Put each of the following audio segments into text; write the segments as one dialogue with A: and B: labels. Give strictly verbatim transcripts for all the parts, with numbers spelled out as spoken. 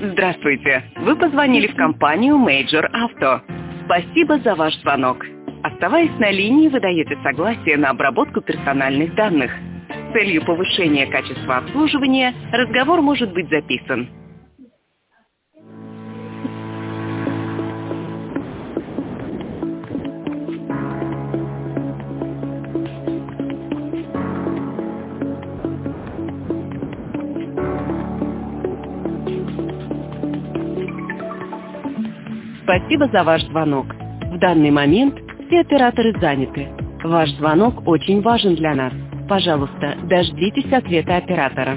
A: Здравствуйте. Вы позвонили в компанию Major Auto. Спасибо за ваш звонок. Оставаясь на линии, вы даете согласие на обработку персональных данных. С целью повышения качества обслуживания разговор может быть записан. Спасибо за ваш звонок. В данный момент все операторы заняты. Ваш звонок очень важен для нас. Пожалуйста, дождитесь ответа оператора.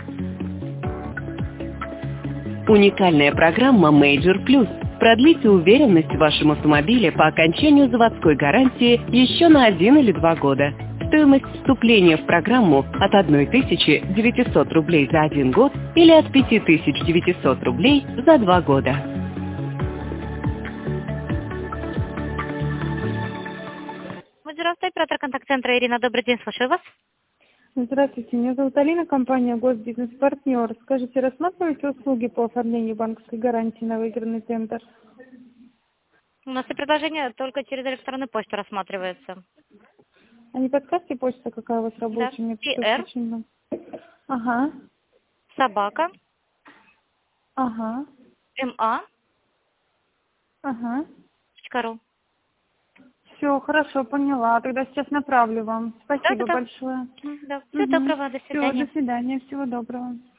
A: Уникальная программа Major Plus. Продлите уверенность в вашем автомобиле по окончанию заводской гарантии еще на один или два года. Стоимость вступления в программу от тысячи девятисот рублей за один год или от пяти тысяч девятисот рублей за два года.
B: Здравствуйте, оператор контакт-центра Ирина. Добрый день, слушаю вас.
C: Здравствуйте, меня зовут Алина, компания Госбизнес-партнер. Скажите, рассматриваете услуги по оформлению банковской гарантии на выигранный тендер?
B: У нас и предложение только через электронную почту рассматривается.
C: А не подскажете почта, какая у вас рабочая?
B: Да.
C: Мне
B: пи эр,
C: очень... Ага,
B: собака,
C: ага,
B: ма,
C: ага.
B: ру.
C: Все, хорошо, поняла. Тогда сейчас направлю вам. Спасибо
B: Да-да-да.
C: большое.
B: Да. Всего
C: Угу.
B: доброго, до
C: Все,
B: свидания.
C: до свидания, всего доброго.